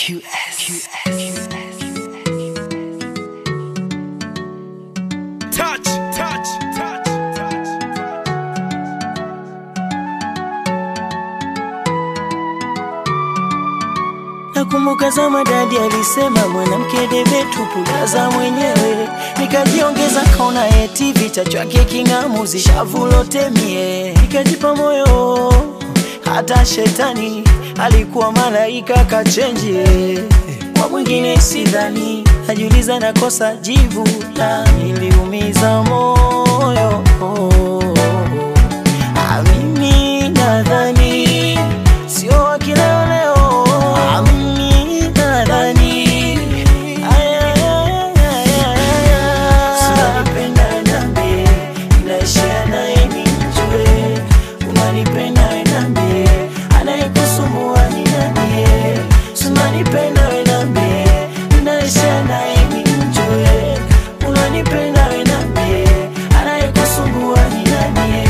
QS. Touch. Nakumbuka zama dadi alisema mwanamke debe tupulaza mwenyewe. Nikajiongeza kaona TV chachwa kingamuzi shavu lote mie. Nikajipa moyo hata shetani alikuwa malaika kachenji. Kwa mwingine sidhani, najiuliza nakosa jibu na niliumiza moyo. Mimi nadhani sio kila leo. Mimi nadhani unanipenda niambie, ninaishia naye nijue. Unanipenda niambie, anayekusumbua ni nani? Unanipenda niambie, ninaishia naye nijue. Unanipenda niambie, anayekusumbua ni nani?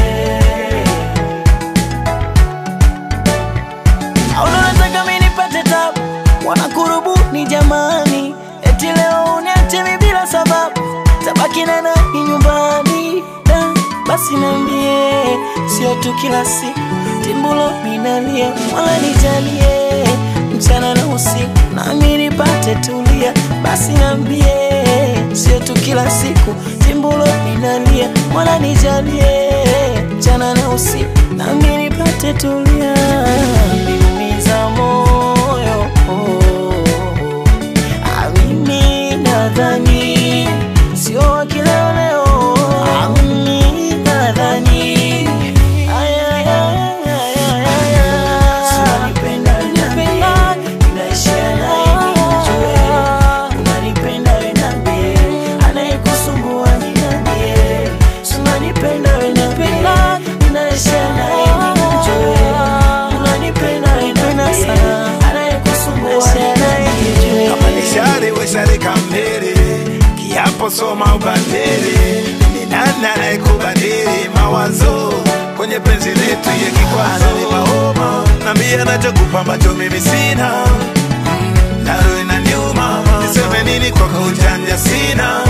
Unataka mimi nipate tabu, wanakurubu ni jamani. Eti leo uniache mimi bila sababu, tabaki na nani nyumbani? Basi niambie, sio tu kila siku timbulo minalia. Wala nijalie mchana na usiku, nami nipate tulia. Basi niambie, sio tu kila siku timbulo minalia. Wala nijalie mchana na usiku, nami nipate tulia. Niliumiza moyo, mimi nadhani sio kila leo. Mimi nadhani unanipenda niambie, ninaishia naye nijue. Unanipenda niambie, anayekusumbua ni nani? Unanipenda niambie, ninaishia naye nijue. Unanipenda niambie, anayekusumbua ni nani? Kama ni shari we shari kamere, kiapo soma ubadili. Ni nani anayekubadili mawazo kwenye penzi letu ya kikwazo? Ni mahoma, nambia nachokupa ambacho mimi sina. Naro inaniuma, niseme nini kwako ujanja sina.